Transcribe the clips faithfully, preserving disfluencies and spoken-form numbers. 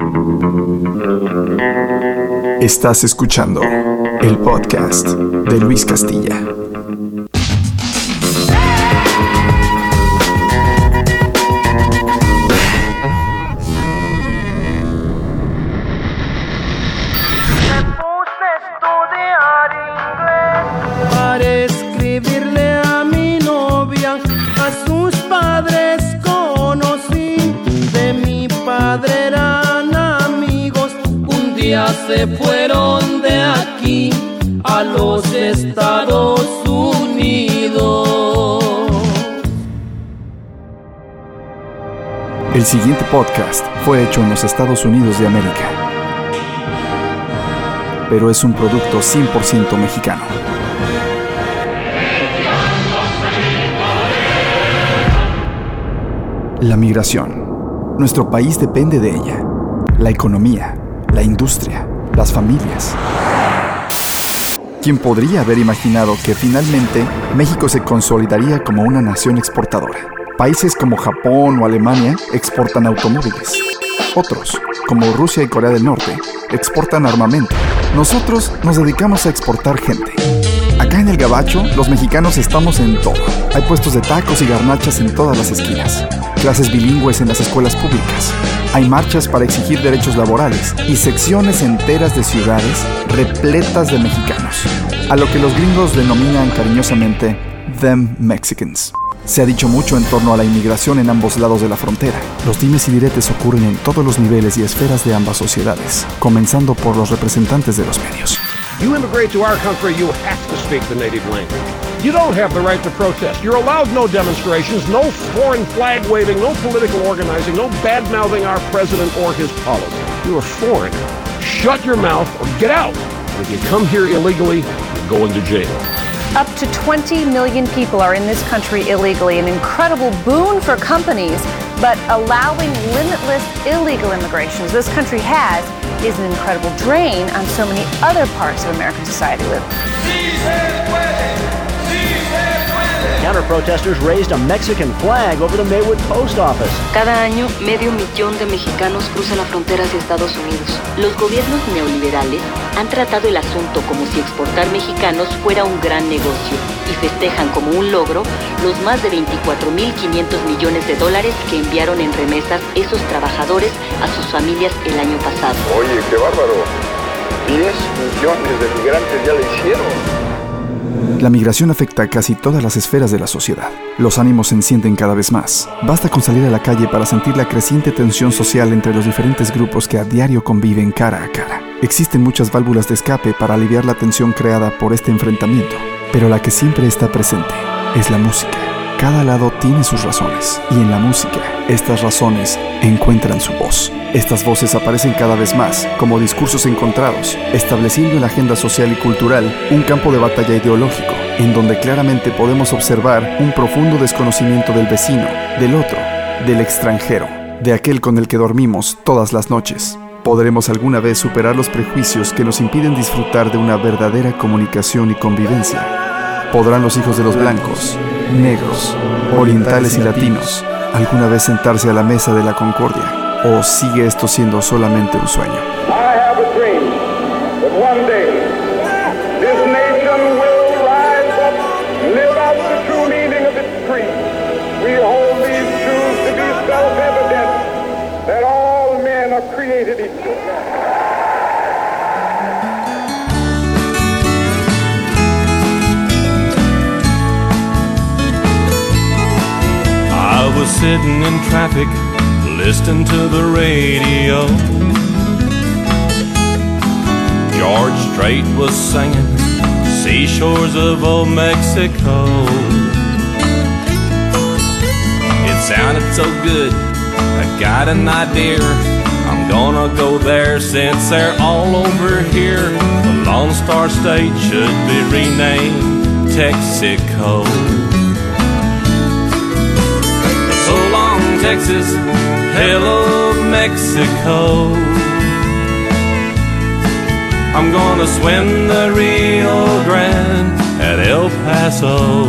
Estás escuchando el podcast de Luis Castilla. Se fueron de aquí a los Estados Unidos. El siguiente podcast fue hecho en los Estados Unidos de América, pero es un producto cien por ciento mexicano. La migración. Nuestro país depende de ella. La economía, la industria, las familias. ¿Quién podría haber imaginado que finalmente México se consolidaría como una nación exportadora? Países como Japón o Alemania exportan automóviles. Otros, como Rusia y Corea del Norte, exportan armamento. Nosotros nos dedicamos a exportar gente. Acá en el Gabacho, los mexicanos estamos en todo. Hay puestos de tacos y garnachas en todas las esquinas. Clases bilingües en las escuelas públicas. Hay marchas para exigir derechos laborales y secciones enteras de ciudades repletas de mexicanos, a lo que los gringos denominan cariñosamente them Mexicans. Se ha dicho mucho en torno a la inmigración en ambos lados de la frontera. Los dimes y diretes ocurren en todos los niveles y esferas de ambas sociedades, comenzando por los representantes de los medios. You immigrate to our country, you have to speak the native language. You don't have the right to protest. You're allowed no demonstrations, no foreign flag waving, no political organizing, no bad-mouthing our president or his policy. You're a foreigner. Shut your mouth or get out. And if you come here illegally, you're going to jail. Up to twenty million people are in this country illegally, an incredible boon for companies, but allowing limitless illegal immigration, as this country has, is an incredible drain on so many other parts of American society. Counter-protesters raised a Mexican flag over the Maywood Post Office. Cada año, medio millón de mexicanos cruzan la frontera hacia Estados Unidos. Los gobiernos neoliberales han tratado el asunto como si exportar mexicanos fuera un gran negocio y festejan como un logro los más de veinticuatro mil quinientos millones de dólares que enviaron en remesas esos trabajadores a sus familias el año pasado. Oye, qué bárbaro. diez millones de migrantes ya lo hicieron. La migración afecta a casi todas las esferas de la sociedad. Los ánimos se encienden cada vez más. Basta con salir a la calle para sentir la creciente tensión social entre los diferentes grupos que a diario conviven cara a cara. Existen muchas válvulas de escape para aliviar la tensión creada por este enfrentamiento, pero la que siempre está presente es la música. Cada lado tiene sus razones, y en la música, estas razones encuentran su voz. Estas voces aparecen cada vez más, como discursos encontrados, estableciendo en la agenda social y cultural un campo de batalla ideológico, en donde claramente podemos observar un profundo desconocimiento del vecino, del otro, del extranjero, de aquel con el que dormimos todas las noches. ¿Podremos alguna vez superar los prejuicios que nos impiden disfrutar de una verdadera comunicación y convivencia? ¿Podrán los hijos de los blancos, negros, orientales y latinos alguna vez sentarse a la mesa de la concordia? ¿O sigue esto siendo solamente un sueño? I have a dream that one day this nation will rise up, live out the true meaning of its creed. We hold these truths to be self-evident, that all men are created equal. I was sitting in traffic, listening to the radio. George Strait was singing Seashores of Old Mexico. It sounded so good, I got an idea. I'm gonna go there since they're all over here. The Lone Star State should be renamed Texico. So long, Texas, hello, Mexico. I'm gonna swim the Rio Grande at El Paso.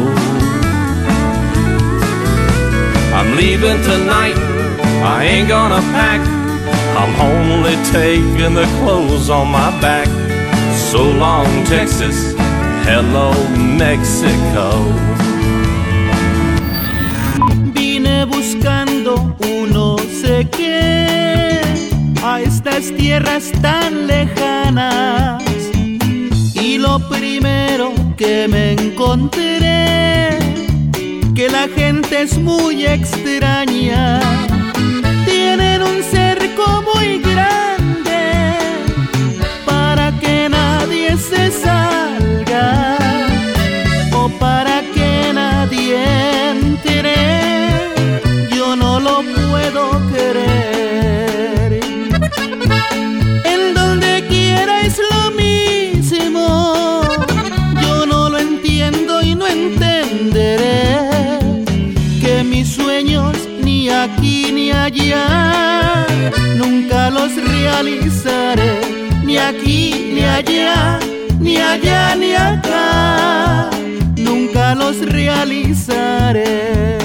I'm leaving tonight, I ain't gonna pack. I'm I'm only taking the clothes on my back. So long, Texas. Hello, Mexico. Vine buscando un no sé qué a estas tierras tan lejanas, y lo primero que me encontré, que la gente es muy extraña. Tienen un cerco muy grande para que nadie se salga o para que nadie entre. Yo no lo puedo creer. En donde quiera es lo mismo. Yo no lo entiendo y no entenderé que mis sueños ni aquí ni allá nunca los realizaré. Ni aquí ni allá, ni allá ni acá, nunca los realizaré.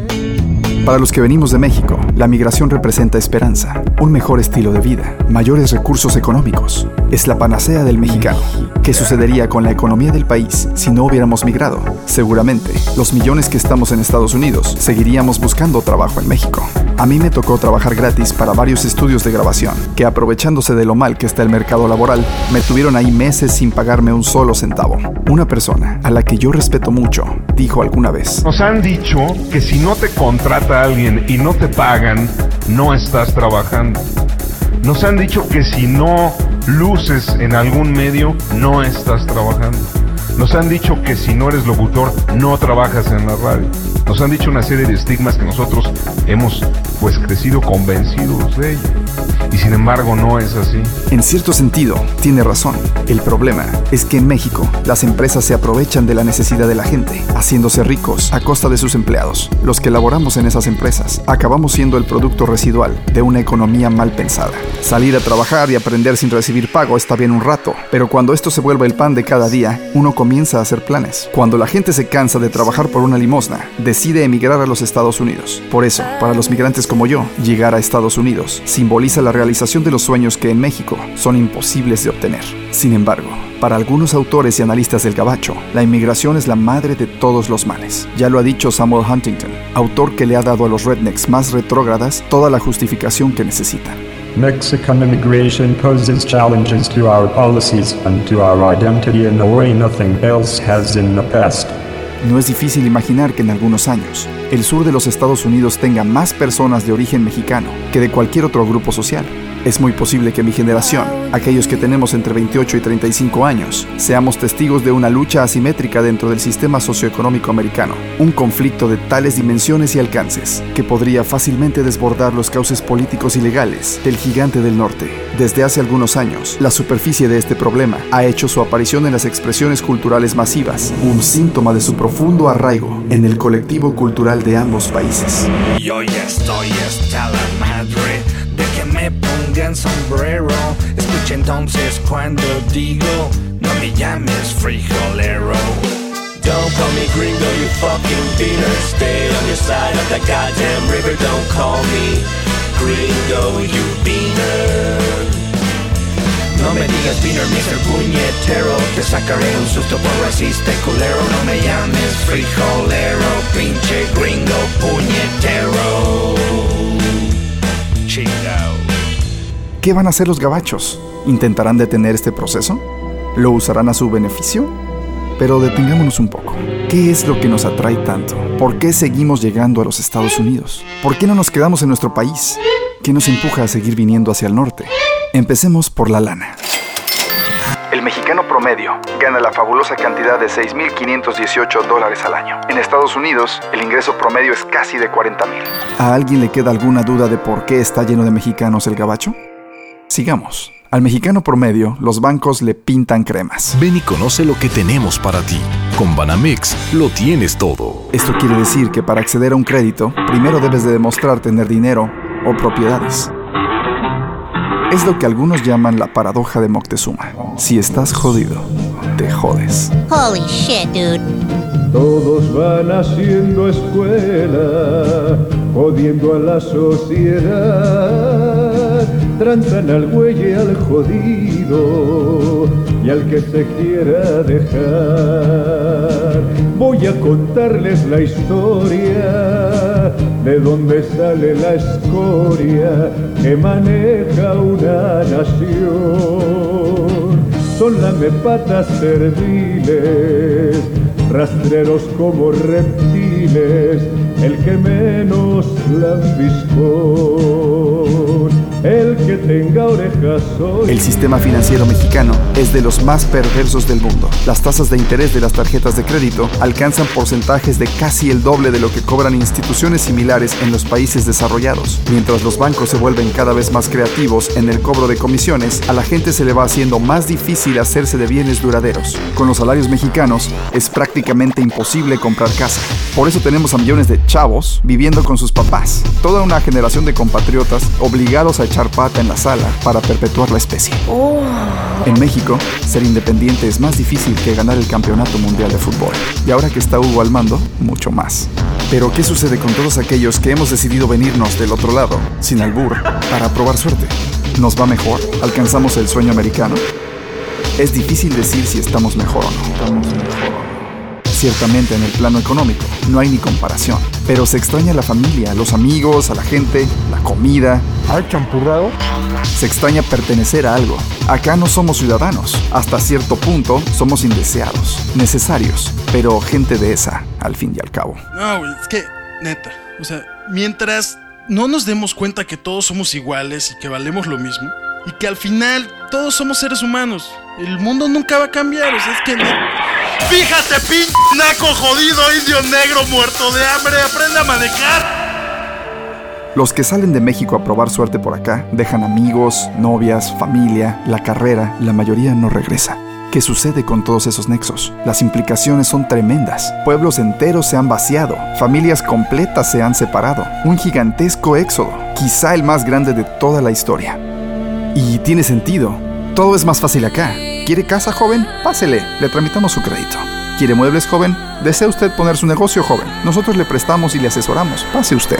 Para los que venimos de México, la migración representa esperanza, un mejor estilo de vida, mayores recursos económicos. Es la panacea del mexicano. ¿Qué sucedería con la economía del país si no hubiéramos migrado? Seguramente, los millones que estamos en Estados Unidos seguiríamos buscando trabajo en México. A mí me tocó trabajar gratis para varios estudios de grabación, que aprovechándose de lo mal que está el mercado laboral, me tuvieron ahí meses sin pagarme un solo centavo. Una persona, a la que yo respeto mucho, dijo alguna vez: nos han dicho que si no te contrata alguien y no te pagan, no estás trabajando. Nos han dicho que si no luces en algún medio, no estás trabajando. Nos han dicho que si no eres locutor, no trabajas en la radio. Nos han dicho una serie de estigmas que nosotros hemos pues crecido convencidos de ello. Y sin embargo no es así. En cierto sentido, tiene razón. El problema es que en México las empresas se aprovechan de la necesidad de la gente, haciéndose ricos a costa de sus empleados. Los que laboramos en esas empresas acabamos siendo el producto residual de una economía mal pensada. Salir a trabajar y aprender sin recibir pago está bien un rato, pero cuando esto se vuelve el pan de cada día, uno comienza a hacer planes. Cuando la gente se cansa de trabajar por una limosna, decide emigrar a los Estados Unidos. Por eso, para los migrantes como yo, llegar a Estados Unidos simboliza la realización de los sueños que en México son imposibles de obtener. Sin embargo, para algunos autores y analistas del gabacho, la inmigración es la madre de todos los males. Ya lo ha dicho Samuel Huntington, autor que le ha dado a los rednecks más retrógradas toda la justificación que necesitan. Mexican immigration poses challenges to our policies and to our identity in a way nothing else has in the past. No es difícil imaginar que en algunos años, el sur de los Estados Unidos tenga más personas de origen mexicano que de cualquier otro grupo social. Es muy posible que mi generación, aquellos que tenemos entre veintiocho y treinta y cinco años, seamos testigos de una lucha asimétrica dentro del sistema socioeconómico americano, un conflicto de tales dimensiones y alcances que podría fácilmente desbordar los cauces políticos y legales del gigante del norte. Desde hace algunos años, la superficie de este problema ha hecho su aparición en las expresiones culturales masivas, un síntoma de su profundo arraigo en el colectivo cultural de ambos países. Yo ya estoy hasta la madre de que me pongan sombrero. Escucha entonces cuando digo, no me llames frijolero. Don't call me gringo, you fucking beaner. Stay on your side of the goddamn river. Don't call me gringo, you beaner. No me digas beaner, mister Puñetero. Te sacaré un susto por racista y culero. No me llames frijolero, pinche gringo puñetero. Chingao. ¿Qué van a hacer los gabachos? ¿Intentarán detener este proceso? ¿Lo usarán a su beneficio? Pero detengámonos un poco. ¿Qué es lo que nos atrae tanto? ¿Por qué seguimos llegando a los Estados Unidos? ¿Por qué no nos quedamos en nuestro país? ¿Qué nos empuja a seguir viniendo hacia el norte? Empecemos por la lana. El mexicano promedio gana la fabulosa cantidad de seis mil quinientos dieciocho dólares al año. En Estados Unidos, el ingreso promedio es casi de cuarenta mil. ¿A alguien le queda alguna duda de por qué está lleno de mexicanos el gabacho? Sigamos. Al mexicano promedio, los bancos le pintan cremas. Ven y conoce lo que tenemos para ti. Con Banamex lo tienes todo. Esto quiere decir que para acceder a un crédito, primero debes de demostrar tener dinero o propiedades. Es lo que algunos llaman la paradoja de Moctezuma. Si estás jodido, te jodes. Holy shit, dude. Todos van haciendo escuela, jodiendo a la sociedad. tranzan al güey y al jodido y al que se quiera dejar. Voy a contarles la historia de donde sale la escoria que maneja una nación. Son lamepatas serviles, rastreros como reptiles, el que menos lambiscón, el que tenga orejas hoy. El sistema financiero mexicano es de los más perversos del mundo. Las tasas de interés de las tarjetas de crédito alcanzan porcentajes de casi el doble de lo que cobran instituciones similares en los países desarrollados. Mientras los bancos se vuelven cada vez más creativos en el cobro de comisiones, a la gente se le va haciendo más difícil hacerse de bienes duraderos. Con los salarios mexicanos es prácticamente imposible comprar casa. Por eso tenemos a millones de chavos viviendo con sus papás. Toda una generación de compatriotas obligados a echar pata en la sala para perpetuar la especie. Oh. En México, ser independiente es más difícil que ganar el campeonato mundial de fútbol. Y ahora que está Hugo al mando, mucho más. Pero ¿qué sucede con todos aquellos que hemos decidido venirnos del otro lado, sin albur, para probar suerte? ¿Nos va mejor? ¿Alcanzamos el sueño americano? Es difícil decir si estamos mejor o no. Estamos mejor. Ciertamente en el plano económico no hay ni comparación, pero se extraña a la familia, a los amigos, a la gente, la comida. ¿Al champurrado? Se extraña pertenecer a algo. Acá no somos ciudadanos. Hasta cierto punto somos indeseados, necesarios, pero gente de esa, al fin y al cabo. No, güey, es que, neta, o sea, mientras no nos demos cuenta que todos somos iguales y que valemos lo mismo, y que al final todos somos seres humanos, el mundo nunca va a cambiar, o sea, es que... No... ¡Fíjate, pinche naco jodido indio negro muerto de hambre! ¡Aprende a manejar! Los que salen de México a probar suerte por acá dejan amigos, novias, familia, la carrera, la mayoría no regresa. ¿Qué sucede con todos esos nexos? Las implicaciones son tremendas. Pueblos enteros se han vaciado, familias completas se han separado. Un gigantesco éxodo, quizá el más grande de toda la historia. Y tiene sentido. Todo es más fácil acá. ¿Quiere casa, joven? Pásele, le tramitamos su crédito. ¿Quiere muebles, joven? ¿Desea usted poner su negocio, joven? Nosotros le prestamos y le asesoramos. Pase usted.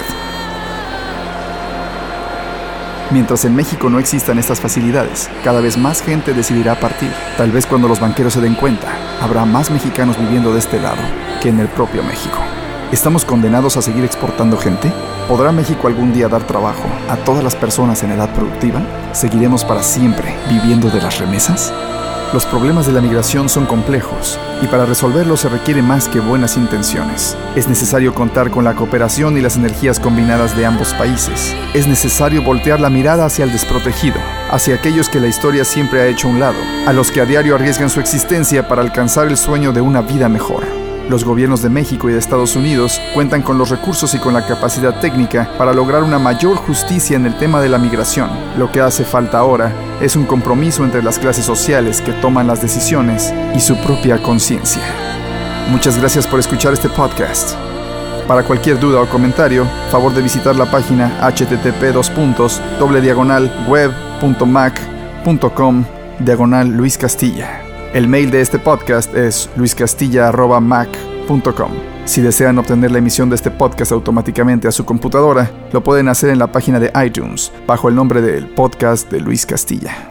Mientras en México no existan estas facilidades, cada vez más gente decidirá partir. Tal vez cuando los banqueros se den cuenta, habrá más mexicanos viviendo de este lado que en el propio México. ¿Estamos condenados a seguir exportando gente? ¿Podrá México algún día dar trabajo a todas las personas en edad productiva? ¿Seguiremos para siempre viviendo de las remesas? Los problemas de la migración son complejos y para resolverlos se requiere más que buenas intenciones. Es necesario contar con la cooperación y las energías combinadas de ambos países. Es necesario voltear la mirada hacia el desprotegido, hacia aquellos que la historia siempre ha hecho a un lado, a los que a diario arriesgan su existencia para alcanzar el sueño de una vida mejor. Los gobiernos de México y de Estados Unidos cuentan con los recursos y con la capacidad técnica para lograr una mayor justicia en el tema de la migración. Lo que hace falta ahora es un compromiso entre las clases sociales que toman las decisiones y su propia conciencia. Muchas gracias por escuchar este podcast. Para cualquier duda o comentario, favor de visitar la página http dos puntos doble diagonal web punto mac punto com diagonal Luis Castilla. El mail de este podcast es luiscastilla arroba mac punto com. Si desean obtener la emisión de este podcast automáticamente a su computadora, lo pueden hacer en la página de iTunes, bajo el nombre del Podcast de Luis Castilla.